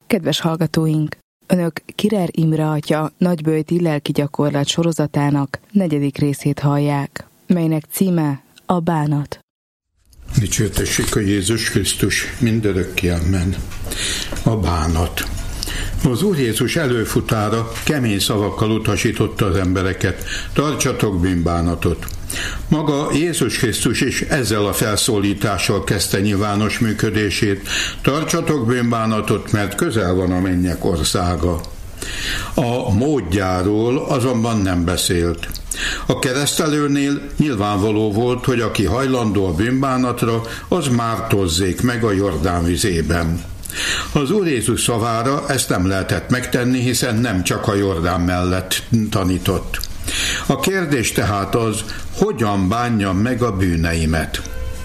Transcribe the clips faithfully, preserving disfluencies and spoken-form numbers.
Kedves hallgatóink! Önök Kirer Imre atya nagyböjti lelkigyakorlat sorozatának negyedik részét hallják, melynek címe a bánat. Dicsértessék a Jézus Krisztus mindörökké, amen. A bánat. Az Úr Jézus előfutára kemény szavakkal utasította az embereket: tartsatok bűnbánatot. Maga Jézus Krisztus is ezzel a felszólítással kezdte nyilvános működését: tartsatok bűnbánatot, mert közel van a mennyek országa. A módjáról azonban nem beszélt. A keresztelőnél nyilvánvaló volt, hogy aki hajlandó a bűnbánatra, az mártozzék meg a Jordán vizében. Az Úr Jézus szavára ezt nem lehetett megtenni, hiszen nem csak a Jordán mellett tanított. A kérdés tehát az, hogyan bánjam meg a bűneimet.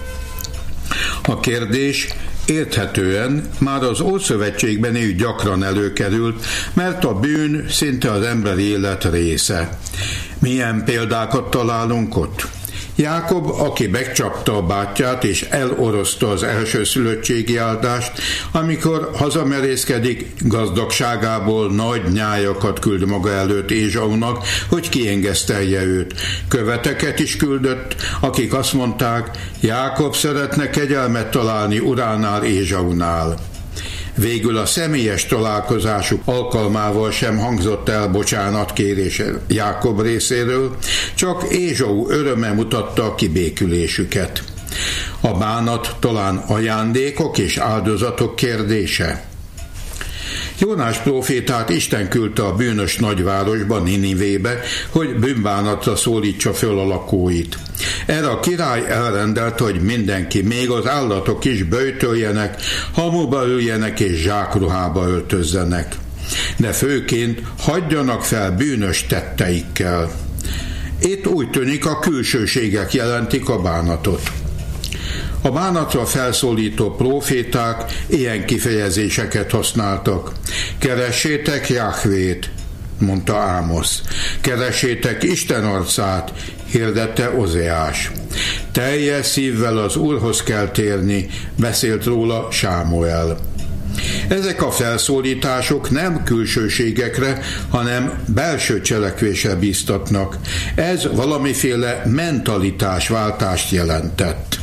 A kérdés érthetően már az Ószövetségben is gyakran előkerült, mert a bűn szinte az emberi élet része. Milyen példákat találunk ott? Jákob, aki megcsapta a bátyját és eloroszta az elsőszülöttségi áldást, amikor hazamerészkedik, gazdagságából nagy nyájakat küld maga előtt Ézsaunak, hogy kiengesztelje őt. Követeket is küldött, akik azt mondták: Jákob szeretne kegyelmet találni uránál, Ézsaunál. Végül a személyes találkozásuk alkalmával sem hangzott el bocsánatkérés Jákob részéről, csak Ézsau öröme mutatta a kibékülésüket. A bánat talán ajándékok és áldozatok kérdése. Jónás prófétát Isten küldte a bűnös nagyvárosba, Ninivébe, hogy bűnbánatra szólítsa föl a lakóit. Erre a király elrendelte, hogy mindenki, még az állatok is böjtöljenek, hamuba üljenek és zsákruhába öltözzenek. De főként hagyjanak fel bűnös tetteikkel. Itt úgy tűnik, a külsőségek jelentik a bánatot. A bánatra felszólító próféták ilyen kifejezéseket használtak. Keressétek Jahvét, mondta Ámosz. Keressétek Isten arcát, hirdette Ozeás. Teljes szívvel az Úrhoz kell térni, beszélt róla Sámuel. Ezek a felszólítások nem külsőségekre, hanem belső cselekvésre bíztatnak. Ez valamiféle mentalitásváltást jelentett.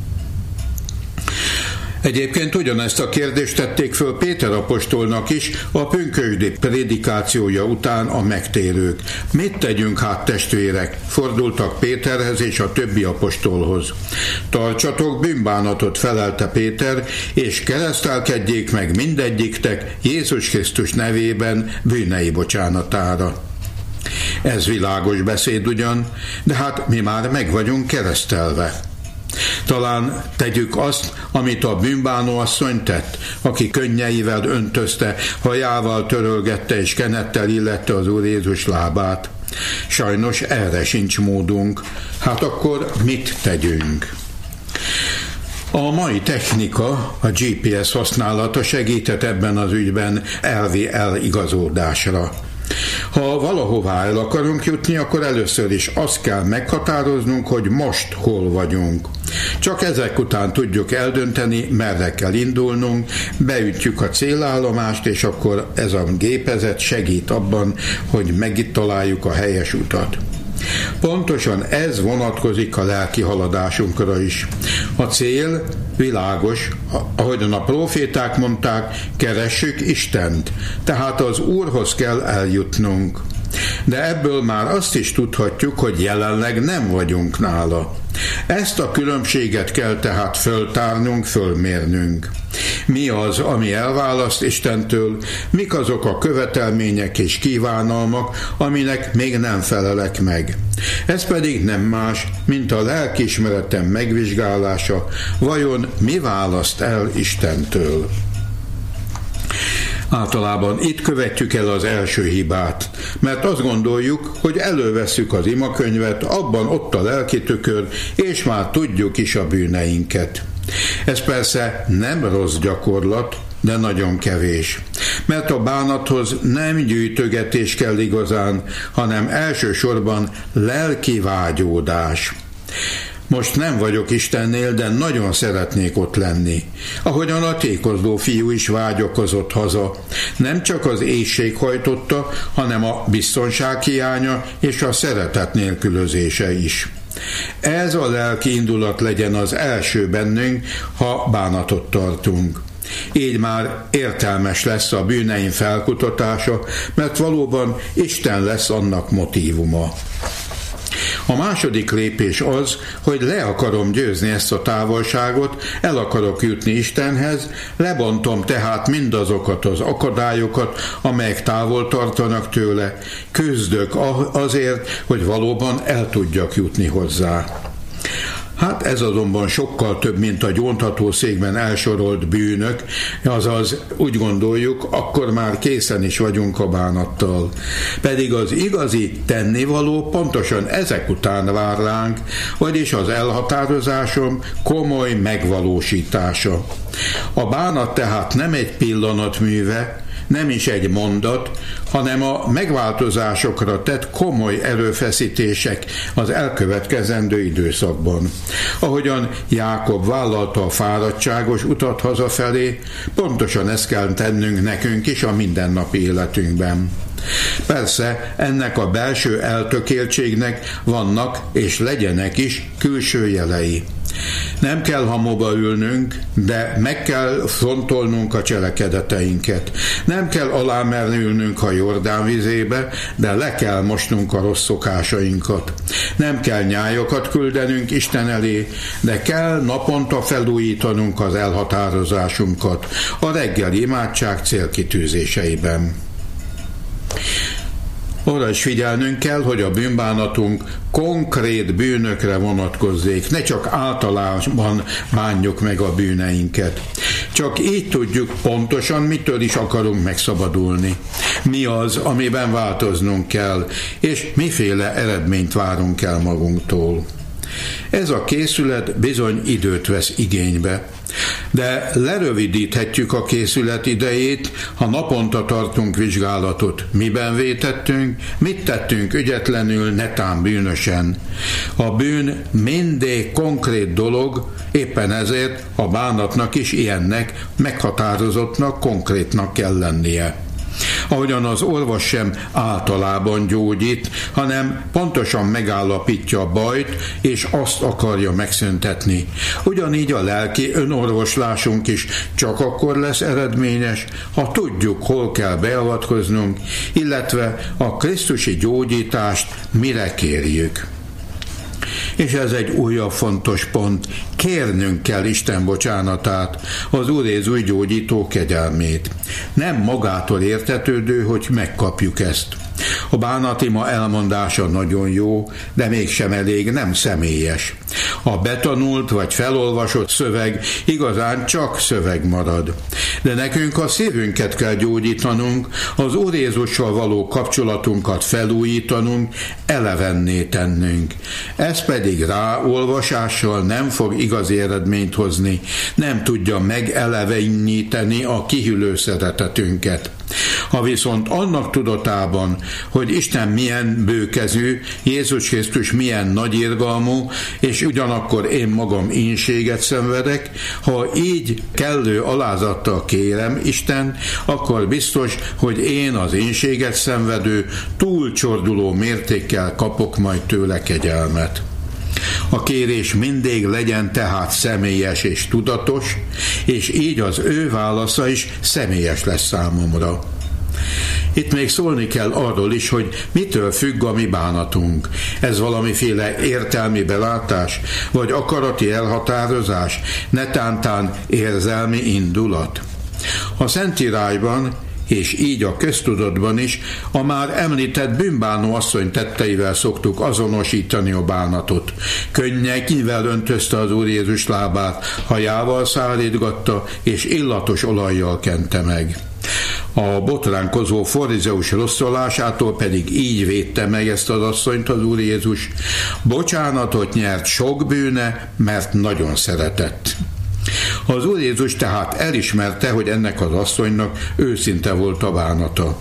Egyébként ugyanezt a kérdést tették föl Péter apostolnak is a pünkösdi prédikációja után a megtérők. Mit tegyünk hát, testvérek? Fordultak Péterhez és a többi apostolhoz. Tartsatok bűnbánatot, felelte Péter, és keresztelkedjék meg mindegyiktek Jézus Krisztus nevében bűnei bocsánatára. Ez világos beszéd ugyan, de hát mi már meg vagyunk keresztelve. Talán tegyük azt, amit a bűnbánó asszony tett, aki könnyeivel öntözte, hajával törölgette és kenettel illette az Úr Jézus lábát. Sajnos erre sincs módunk. Hát akkor mit tegyünk? A mai technika, a gé pé es használata segített ebben az ügyben elvi eligazodásra. Ha valahová el akarunk jutni, akkor először is azt kell meghatároznunk, hogy most hol vagyunk. Csak ezek után tudjuk eldönteni, merre kell indulnunk, beütjük a célállomást, és akkor ez a gépezet segít abban, hogy megtaláljuk a helyes utat. Pontosan ez vonatkozik a lelki haladásunkra is. A cél világos, ahogyan a próféták mondták, keressük Istent, tehát az Úrhoz kell eljutnunk. De ebből már azt is tudhatjuk, hogy jelenleg nem vagyunk nála. Ezt a különbséget kell tehát föltárnunk, fölmérnünk. Mi az, ami elválaszt Istentől, mik azok a követelmények és kívánalmak, aminek még nem felelek meg. Ez pedig nem más, mint a lelkiismeretem megvizsgálása, vajon mi választ el Istentől. Általában itt követjük el az első hibát, mert azt gondoljuk, hogy elővesszük az imakönyvet, abban ott a lelki tükör, és már tudjuk is a bűneinket. Ez persze nem rossz gyakorlat, de nagyon kevés. Mert a bánathoz nem gyűjtögetés kell igazán, hanem elsősorban lelki vágyódás. Most nem vagyok Istennél, de nagyon szeretnék ott lenni. Ahogyan a tékozló fiú is vágyakozott haza. Nem csak az éhség hajtotta, hanem a biztonság hiánya és a szeretet nélkülözése is. Ez a lelki indulat legyen az első bennünk, ha bánatot tartunk. Így már értelmes lesz a bűneim felkutatása, mert valóban Isten lesz annak motívuma. A második lépés az, hogy le akarom győzni ezt a távolságot, el akarok jutni Istenhez, lebontom tehát mindazokat az akadályokat, amelyek távol tartanak tőle, küzdök azért, hogy valóban el tudjak jutni hozzá. Hát ez azonban sokkal több, mint a gyóntatószékben elsorolt bűnök, azaz úgy gondoljuk, akkor már készen is vagyunk a bánattal. Pedig az igazi tennivaló pontosan ezek után vár ránk, vagyis az elhatározásom komoly megvalósítása. A bánat tehát nem egy pillanat műve, nem is egy mondat, hanem a megváltozásokra tett komoly erőfeszítések az elkövetkezendő időszakban. Ahogyan Jákob vállalta a fáradtságos utat hazafelé, pontosan ezt kell tennünk nekünk is a mindennapi életünkben. Persze ennek a belső eltökéltségnek vannak és legyenek is külső jelei. Nem kell hamuba ülnünk, de meg kell fontolnunk a cselekedeteinket. Nem kell alámernülnünk a Jordán vizébe, de le kell mosnunk a rossz szokásainkat. Nem kell nyájakat küldenünk Isten elé, de kell naponta felújítanunk az elhatározásunkat a reggeli imádság célkitűzéseiben. Arra is figyelnünk kell, hogy a bűnbánatunk konkrét bűnökre vonatkozzék, ne csak általában bánjuk meg a bűneinket. Csak így tudjuk pontosan, mitől is akarunk megszabadulni. Mi az, amiben változnunk kell, és miféle eredményt várunk el magunktól. Ez a készület bizony időt vesz igénybe. De lerövidíthetjük a készület idejét, ha naponta tartunk vizsgálatot. Miben vétettünk, mit tettünk ügyetlenül, netán bűnösen. A bűn mindig konkrét dolog, éppen ezért a bánatnak is ilyennek, meghatározottnak, konkrétnak kell lennie. Ahogyan az orvos sem általában gyógyít, hanem pontosan megállapítja a bajt, és azt akarja megszüntetni. Ugyanígy a lelki önorvoslásunk is csak akkor lesz eredményes, ha tudjuk, hol kell beavatkoznunk, illetve a krisztusi gyógyítást mire kérjük. És ez egy újabb fontos pont. Kérnünk kell Isten bocsánatát, az Úr Jézus gyógyító kegyelmét. Nem magától értetődő, hogy megkapjuk ezt. A bánatima elmondása nagyon jó, de mégsem elég, nem személyes. A betanult vagy felolvasott szöveg igazán csak szöveg marad. De nekünk a szívünket kell gyógyítanunk, az Úr Jézussal való kapcsolatunkat felújítanunk, elevenné tennünk. Ez pedig ráolvasással nem fog igazi eredményt hozni, nem tudja megeleveníteni a kihűlő szeretetünket. Ha viszont annak tudatában, hogy Isten milyen bőkezű, Jézus Krisztus milyen nagyirgalmú, és ugyanakkor én magam ínséget szenvedek, ha így kellő alázattal kérem Isten, akkor biztos, hogy én az ínséget szenvedő, túlcsorduló mértékkel kapok majd tőle kegyelmet. A kérés mindig legyen tehát személyes és tudatos, és így az ő válasza is személyes lesz számomra. Itt még szólni kell arról is, hogy mitől függ a mi bánatunk. Ez valamiféle értelmi belátás, vagy akarati elhatározás, netántán érzelmi indulat. A Szentírásban és így a köztudatban is a már említett bűnbánó asszony tetteivel szoktuk azonosítani a bánatot. Könnyekkel öntözte az Úr Jézus lábát, hajával szárítgatta, és illatos olajjal kente meg. A botránkozó farizeus rosszolásától pedig így védte meg ezt az asszonyt az Úr Jézus. Bocsánatot nyert sok bűne, mert nagyon szeretett. Az Úr Jézus tehát elismerte, hogy ennek az asszonynak őszinte volt a bánata.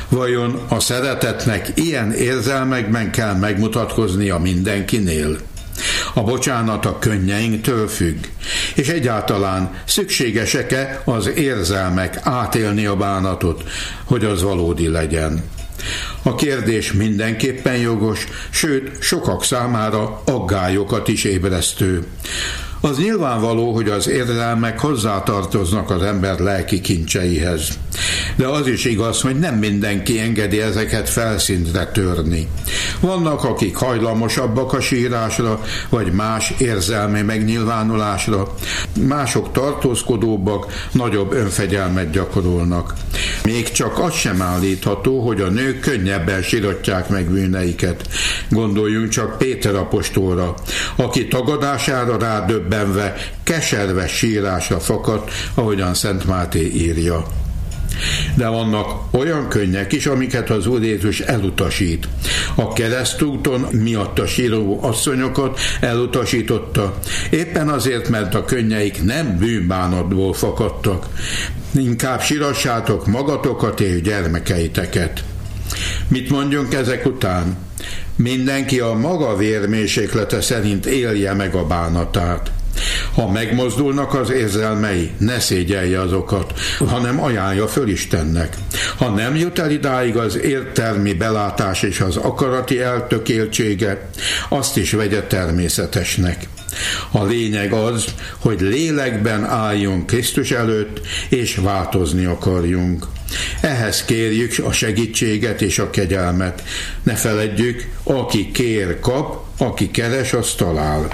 Vajon a szeretetnek ilyen érzelmekben kell megmutatkoznia mindenkinél? A bocsánat a könnyeinktől függ, és egyáltalán szükségesek-e az érzelmek átélni a bánatot, hogy az valódi legyen. A kérdés mindenképpen jogos, sőt, sokak számára aggályokat is ébresztő. Az nyilvánvaló, hogy az érzelmek hozzátartoznak az ember lelki kincseihez. De az is igaz, hogy nem mindenki engedi ezeket felszintre törni. Vannak, akik hajlamosabbak a sírásra, vagy más érzelmi megnyilvánulásra, mások tartózkodóbbak, nagyobb önfegyelmet gyakorolnak. Még csak az sem állítható, hogy a nők könnyebben síratják meg bűneiket. Gondoljunk csak Péter apostolra, aki tagadására rádöbbenve, keserves sírásra fakadt, ahogyan Szent Máté írja. De vannak olyan könnyek is, amiket az Úr Jézus elutasít. A keresztúton miatta síró asszonyokat elutasította, éppen azért, mert a könnyeik nem bűnbánatból fakadtak. Inkább sírassátok magatokat és gyermekeiteket. Mit mondjunk ezek után? Mindenki a maga vérmérséklete szerint élje meg a bánatát. Ha megmozdulnak az érzelmei, ne szégyelje azokat, hanem ajánlja föl Istennek. Ha nem jut el idáig az értelmi belátás és az akarati eltökéltsége, azt is vegye természetesnek. A lényeg az, hogy lélekben álljunk Krisztus előtt, és változni akarjunk. Ehhez kérjük a segítséget és a kegyelmet. Ne feledjük, aki kér, kap, aki keres, az talál.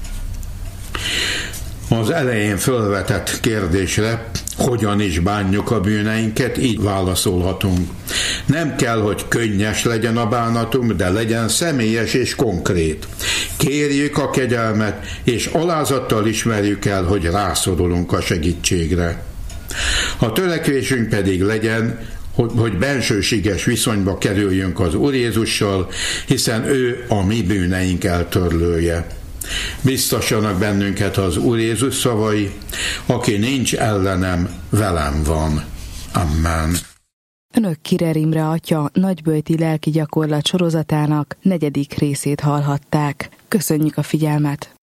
Az elején fölvetett kérdésre, hogyan is bánjuk a bűneinket, így válaszolhatunk. Nem kell, hogy könnyes legyen a bánatunk, de legyen személyes és konkrét. Kérjük a kegyelmet, és alázattal ismerjük el, hogy rászorulunk a segítségre. A törekvésünk pedig legyen, hogy bensőséges viszonyba kerüljünk az Úr Jézussal, hiszen ő a mi bűneink eltörlője. Biztassanak bennünket az Úr Jézus szavai, aki nincs ellenem, velem van. Amen. Önök Kirer Imre atya nagyböjti lelki gyakorlat sorozatának negyedik részét hallhatták. Köszönjük a figyelmet!